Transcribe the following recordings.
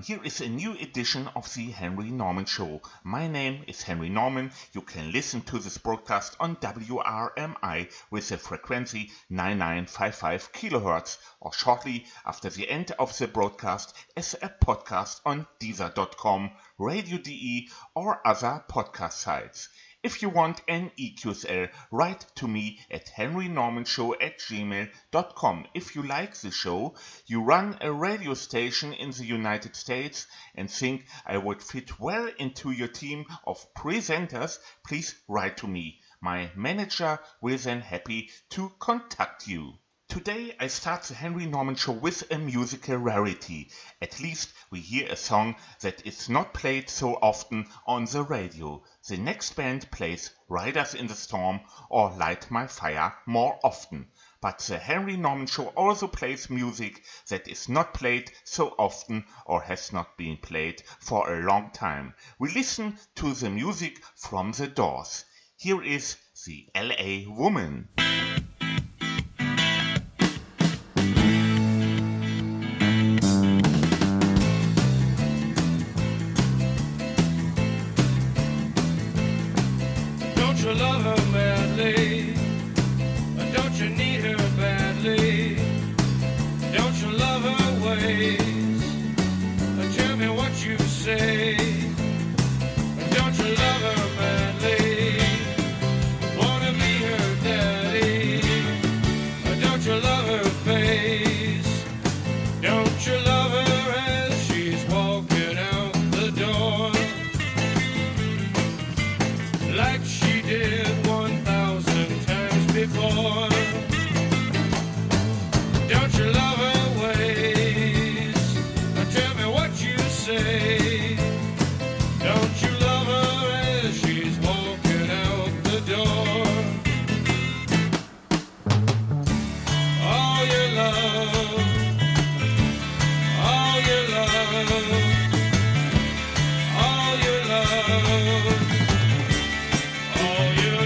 here is a new edition of the Henry Norman Show. My name is Henry Norman. You can listen to this broadcast on WRMI with a frequency 9955 kHz or shortly after the end of the broadcast as a podcast on Deezer.com, Radio.de or other podcast sites. If you want an EQSL, write to me at henrynormanshow@gmail.com. If you like the show, you run a radio station in the United States and think I would fit well into your team of presenters, please write to me. My manager will then happy to contact you. Today I start the Henry Norman Show with a musical rarity. At least we hear a song that is not played so often on the radio. The next band plays Riders in the Storm or Light My Fire more often. But the Henry Norman Show also plays music that is not played so often or has not been played for a long time. We listen to the music from The Doors. Here is the LA Woman. Love her madly, don't you need her badly, don't you love her ways, tell me what you say, don't you love her madly, wanna be her daddy, don't you love her face, don't you love her as she's walking out the door, like she did 1,000 times before. Don't you love her ways? Tell me what you say. Don't you love her as she's walking out the door? All your love, all your love, all your love. All your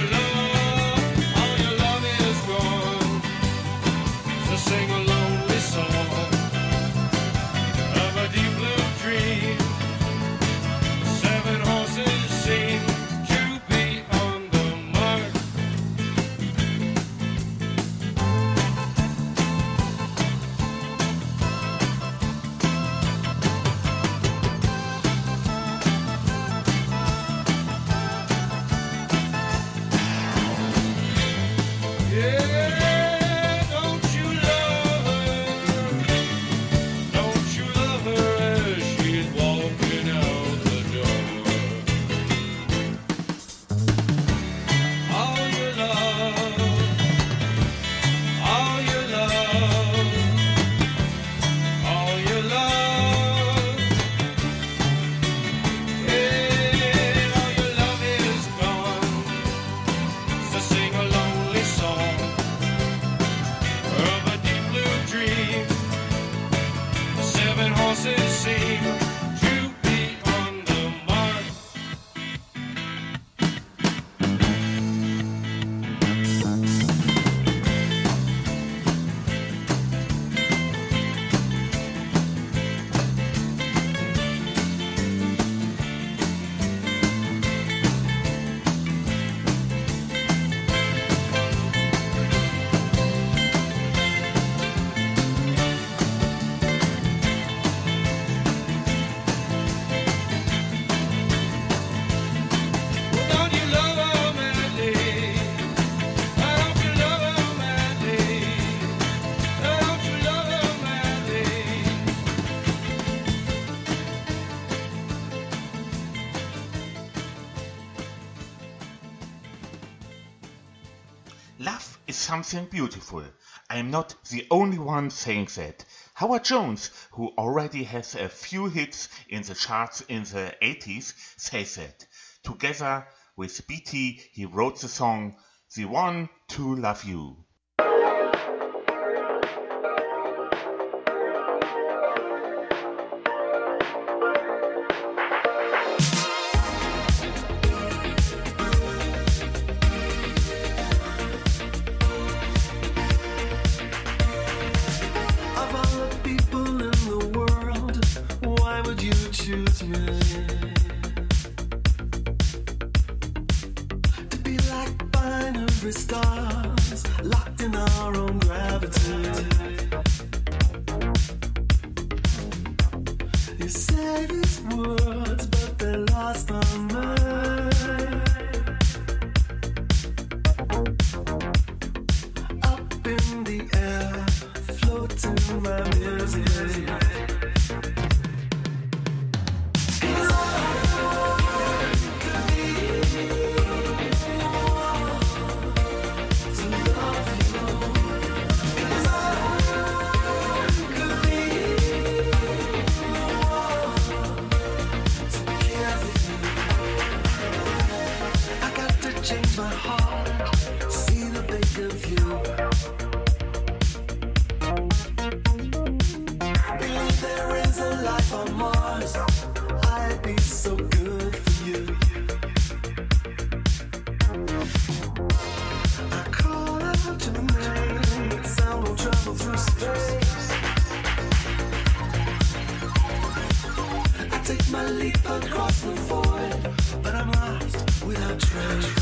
love is gone. So sing a lonely song of a deep blue dream. 7 horses seem to be on the mark. Yeah, don't you love her? Don't you love her as she's walking out the door? All your love, all your love, all your love. Yeah, all your love is gone. So sing a lonely song of a deep blue dream. 7 horses seem to be on the mark. Don't you love her madly? Don't you love her madly? Don't you love her madly? Love is something beautiful. I am not the only one saying that. Howard Jones, who already has a few hits in the charts in the 80s, says that. Together with BT, he wrote the song The One to Love You. Of all the people in the world, why would you stars, locked in our own gravity. You say these words, but they're lost on mine. Up in the air, floating my music. Change my heart, see the bigger view. Believe there is a life on Mars, I'd be so good for you. I call out your name, sound will travel through space. I take my leap across the void, but I'm lost without trace.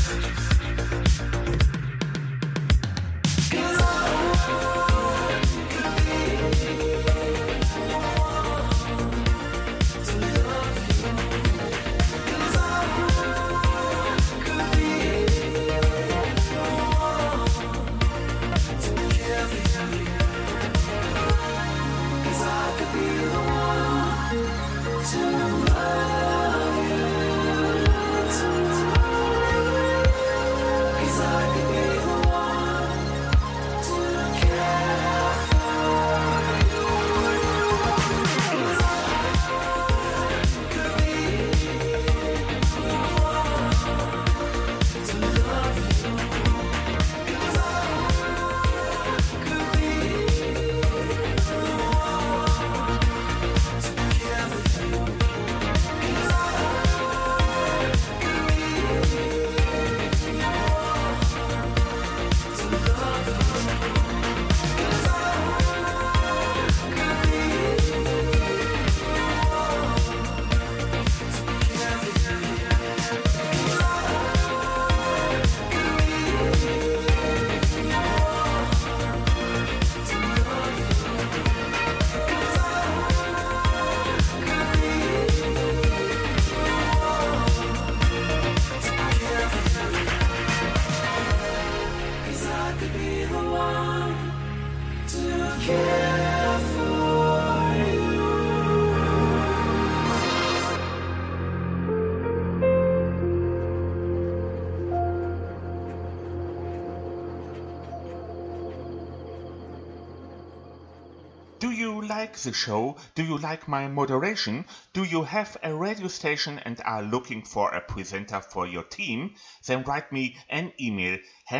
Do you like the show? Do you like my moderation? Do you have a radio station and are looking for a presenter for your team? Then write me an email,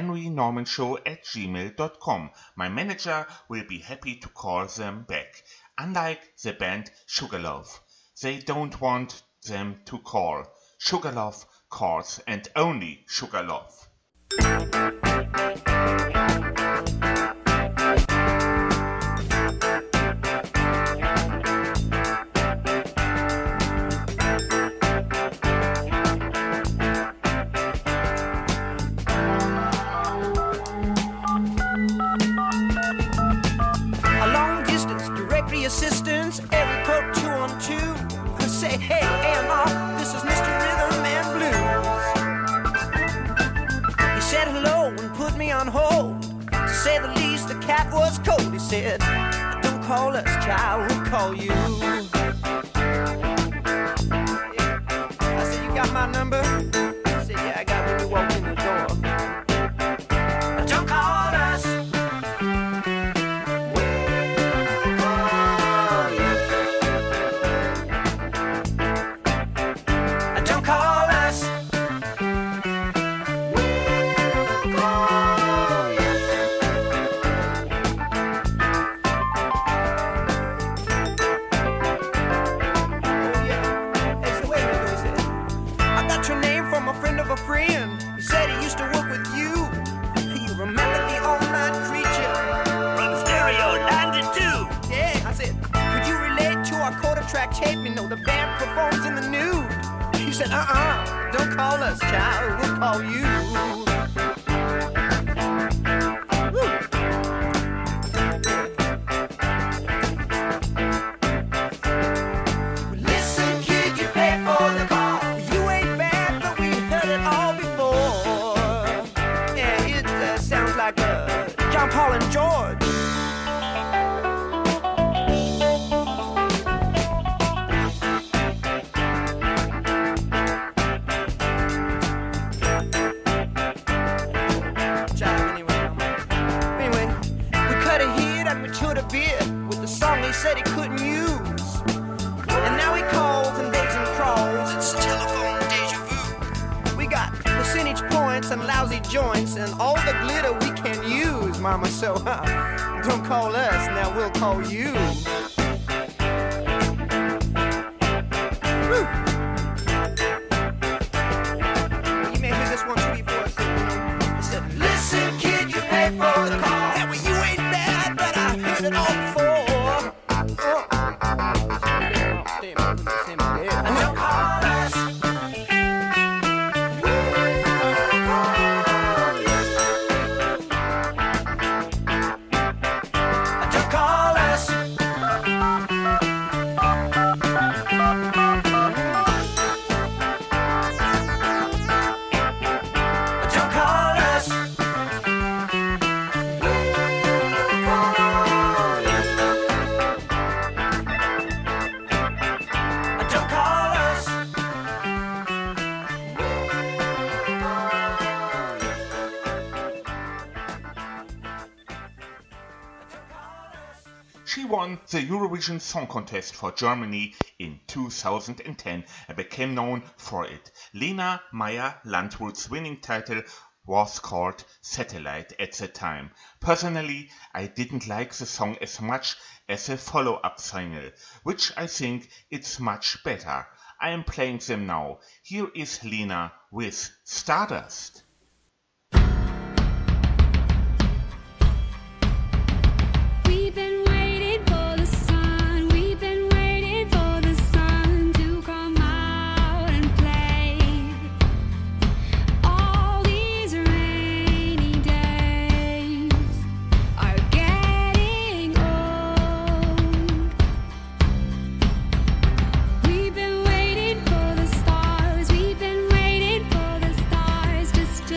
henrynormanshow@gmail.com. My manager will be happy to call them back. Unlike the band Sugarloaf, they don't want them to call. Sugarloaf calls, and only Sugarloaf. Assistance, area code 212. Say, hey, A&R, this is Mr. Rhythm and Blues. He said hello and put me on hold. To say the least, the cat was cold. He said, don't call us, child, we'll call you. I said, you got my number? He said, yeah, I got when you walked in the door. Don't call us. Track tape, you know the band performs in the nude. He said, don't call us, child, we'll call you. like John Paul and George. Said he couldn't use, and now he calls and begs and crawls. It's a telephone deja vu. We got percentage points and lousy joints and all the glitter we can use, mama. So don't call us, now we'll call you. Woo. You may hear this one too before. It said, listen kid, you pay for the call. Yeah, well, you ain't bad, but I heard it all before. She won the Eurovision Song Contest for Germany in 2010 and became known for it. Lena Meyer-Landrut's winning title was called Satellite at the time. Personally, I didn't like the song as much as the follow-up single, which I think it's much better. I am playing them now. Here is Lena with Stardust. We've been waiting for the sun, we've been waiting for the sun to come out and play. All these rainy days are getting old. We've been waiting for the stars, we've been waiting for the stars just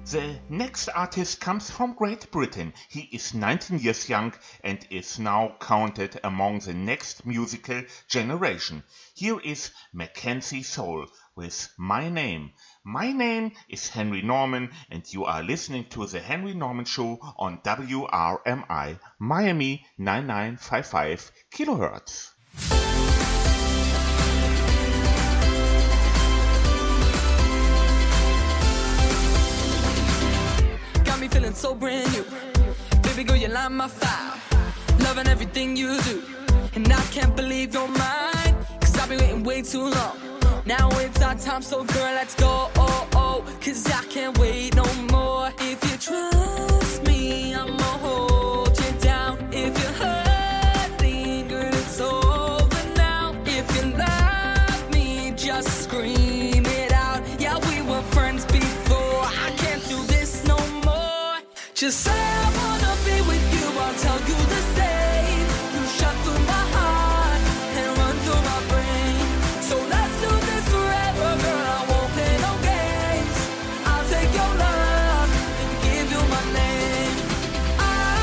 The next artist comes from Great Britain. He is 19 years young and is now counted among the next musical generation. Here is Mackenzie Soul with My Name. My name is Henry Norman and you are listening to The Henry Norman Show on WRMI Miami 9955 kHz. Feeling so brand new. Baby girl, you light my fire. Loving everything you do. And I can't believe you're mine. Cause I've been waiting way too long. Now it's our time, so girl, let's go. Oh, oh. Cause I can't wait no more. If you trust me, I'ma hold you down. If you're hurting, girl, it's over now. If you love me, just scream it out. Yeah, we were friends before. I can't do this no more. Just say I wanna be with you, I'll tell you the same. You shot through my heart and run through my brain. So let's do this forever, girl, I won't play no games. I'll take your love and give you my name. Oh,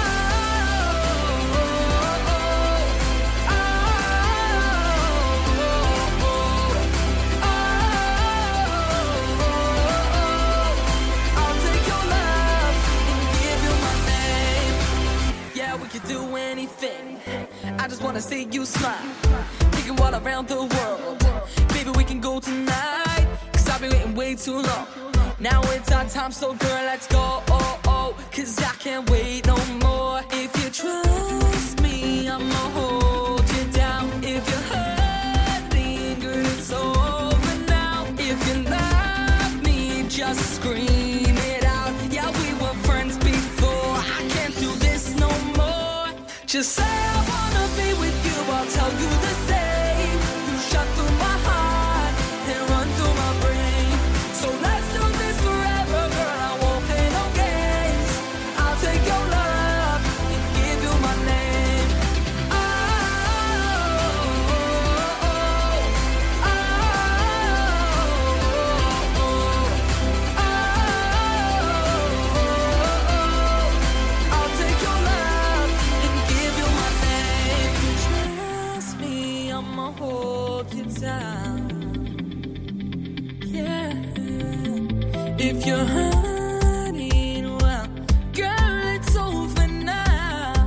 I'll take your love and give you my name. Yeah, we could do anything. I just wanna see you smile. Take you all around the world. Baby, we can go tonight. Cause I've been waiting way too long. Now it's our time, so girl, let's go. Oh, oh. Cause I can't wait no more. If you trust me, I'ma hold you down. If you're hurting, girl, it's over now. If you love me, just scream it out. Yeah, we were friends before. I can't do this no more. Just say I wanna be with you, I'll tell you the same. You shot through my heart and run through my brain. So let's do this forever, girl, I won't play no games. I'll take your love and give you my name. Oh, I'll take your love and give you my name. Trust me, I'ma hold you down. Yeah. If you're hurting, well, girl, it's over now.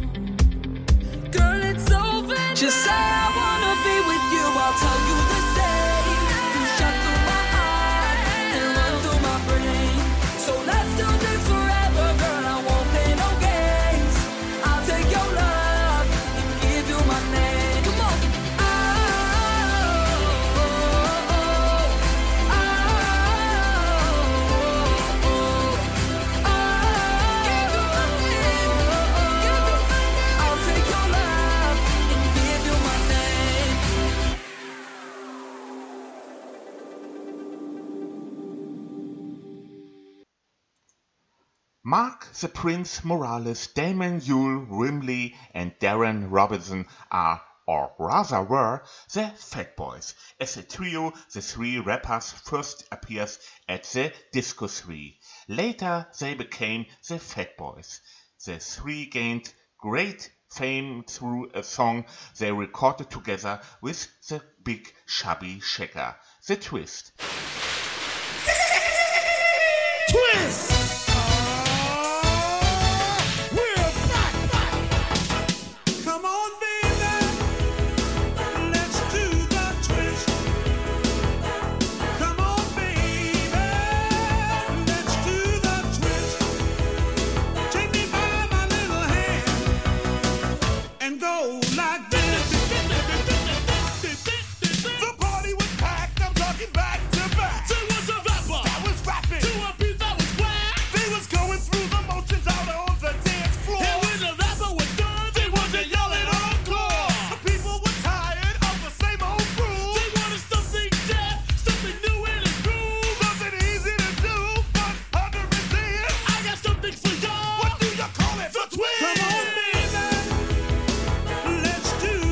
Girl, it's over now. Just say I wanna be with you, I'll tell you the same. You shot through my heart and run through my brain. So let's do this forever, girl, I won't play no games. I'll take your love and give you my name. Come on. I'll take your love and give you my name. Mark the Prince Morales, Damon Yule Rimley and Darren Robinson are, or rather were, the Fat Boys. As a trio, the three rappers first appeared at the Disco 3. Later they became the Fat Boys. The three gained great fame through a song they recorded together with the Big Chubby Checker, The Twist. Twist! We're back! Come on, baby. Let's do the twist. Come on, baby. Let's do the twist. Take me by my little hand and go like this. The party was packed, I'm talking back to back. There was a rapper that was rapping to a beat that was whack. They was going through the motions out on the dance floor. And when the rapper was done, they wasn't yelling encore. The people were tired of the same old groove. They wanted something deaf, something new and improved. Something easy to do, but hard to resist. I got something for y'all. What do you call it? The twist. Come on, baby. Let's do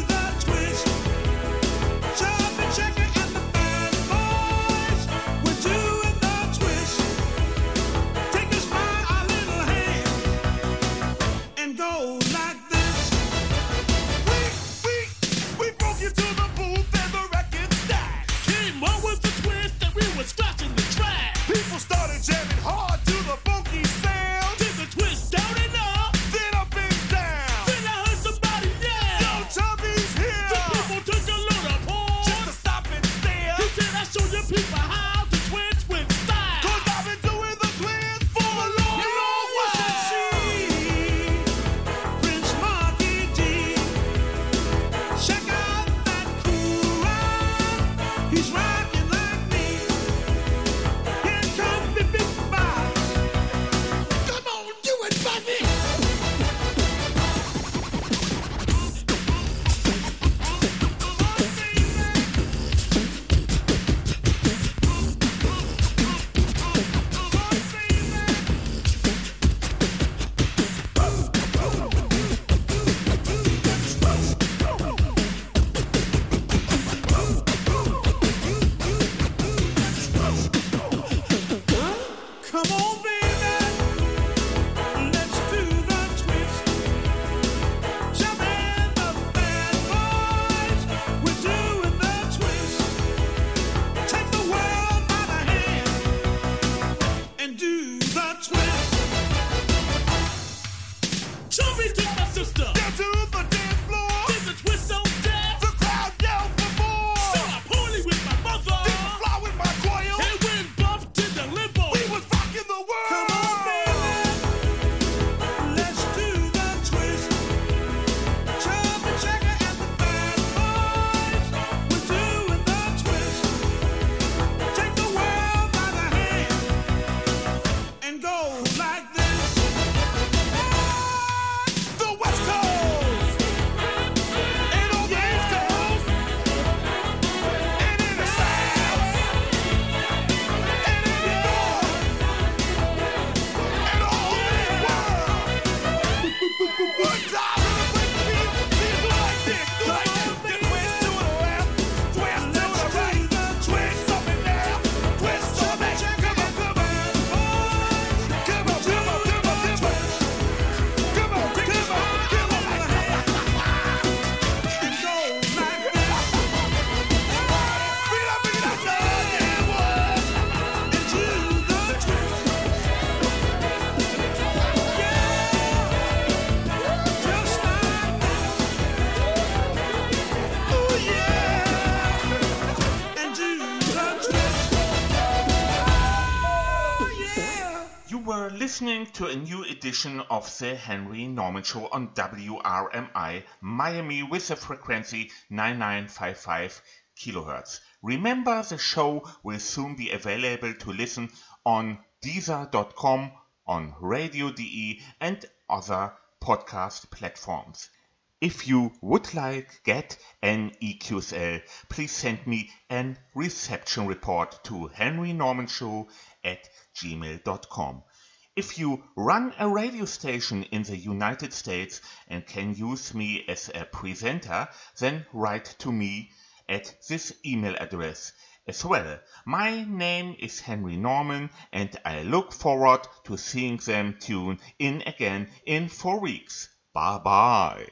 listening to a new edition of the Henry Norman Show on WRMI Miami with the frequency 9955 kilohertz. Remember, the show will soon be available to listen on Deezer.com, on Radio.de and other podcast platforms. If you would like get an EQSL, please send me a reception report to henrynormanshow@gmail.com. If you run a radio station in the United States and can use me as a presenter, then write to me at this email address. As well, my name is Henry Norman and I look forward to seeing them tune in again in 4 weeks. Bye bye.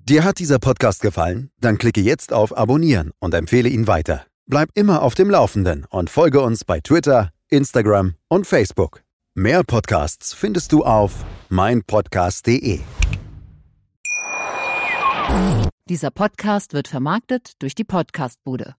Dir hat dieser Podcast gefallen? Dann klicke jetzt auf Abonnieren und empfehle ihn weiter. Bleib immer auf dem Laufenden und folge uns bei Twitter, Instagram und Facebook. Mehr Podcasts findest du auf meinpodcast.de. Dieser Podcast wird vermarktet durch die Podcast-Bude.